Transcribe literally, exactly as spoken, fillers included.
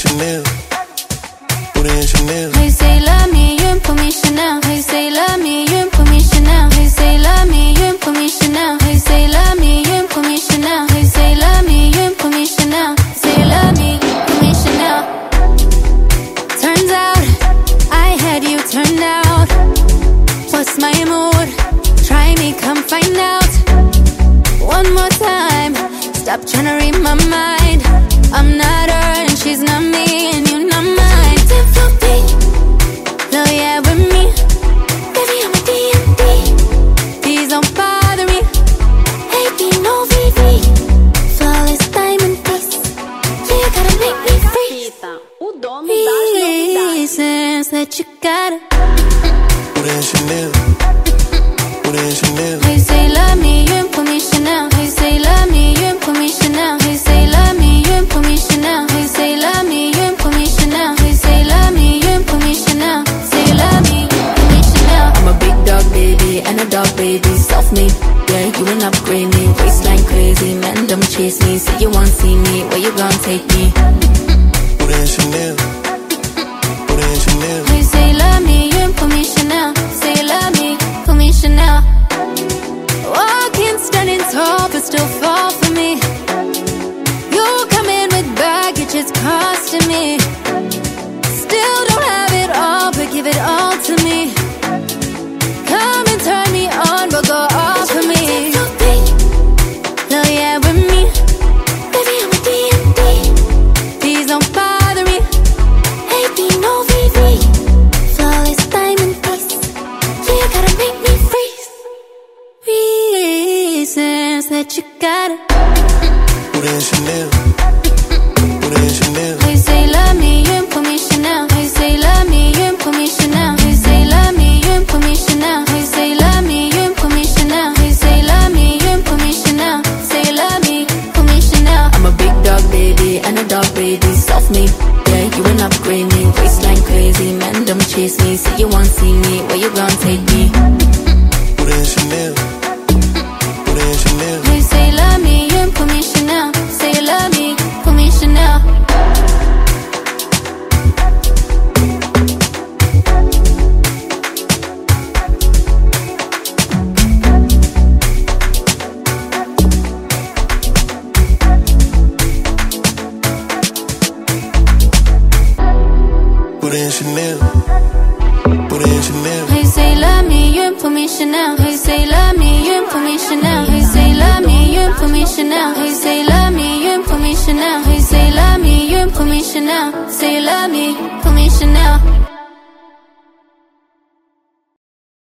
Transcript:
Chanel. Booty in Chanel. Hey, say love me, you ain't put me Chanel. Hey, say love me, you ain't put me Chanel. Hey, say love me, you ain't put me Chanel. Hey, say love me, you ain't put me Chanel. Hey, say love me, you ain't put me Chanel. Say love me, put me Chanel. Turns out I had you turned out. What's my mood? Try me, come find out. One more time, stop trying to read my mind. I'm not her and she's not me, and you're not mine. ten for B, no yeah with me. Baby I'm a D M D. Please don't bother me. A B no V V. Flawless diamond piece. Yeah, you gotta make me free. O dono das novidades. Reasons that you gotta. Booty in Chanel. Booty in Chanel. Hey, say love me, you ain't put me Chanel. Hey, say love me, you ain't put me Chanel. Hey, say love me, you ain't put me Chanel. Hey, say love me, you ain't put me Chanel. Hey, say love me, you ain't put me Chanel. Say love me, put me Chanel. I'm a big dog baby and a dog baby, self-made. Yeah, you ain't upgrade me, waistline crazy, man don't chase me. Say you want see me, where you gon' take me? Booty in Chanel. Booty in Chanel. Hey, say love me, you ain't put me Chanel. Say love me, put me Chanel. Walking, standing tall, but still fall for me. You come in with baggage, it's costing me. Still don't have it all, but give it all to me. Come and turn me on, but go off for me. No, yeah, with me. Baby, I'm a D M D. Please don't bother me. A B, no V V. Flawless diamond piece. Yeah, you gotta make me freeze. Reasons that you gotta. Booty in Chanel. Booty in Chanel. Hey, say love me, you ain't put me Chanel. Hey, say love me, you ain't put me Chanel. Hey, say love me, you ain't put me Chanel. Hey, say love me, you ain't put me Chanel. Hey, say love me, you ain't put me Chanel. Say love me, put me Chanel. I'm a big dog baby and a dog baby, self-made. Yeah, you ain't upgrade me, waistline crazy, man don't chase me. Say you want see me, where you gon' take me? Booty in Chanel. Booty in Chanel. Hey, say love me, you ain't put me Chanel. Say love me, put me Chanel. Booty in Chanel. Booty in Chanel. Hey, say love me, you ain't put me Chanel. Hey, say love me, you ain't put me Chanel. Hey, say love me, you ain't put me Chanel. Hey, say love me, you ain't put me Chanel. Hey, say love me, you ain't put me Chanel. Say love me, put me Chanel.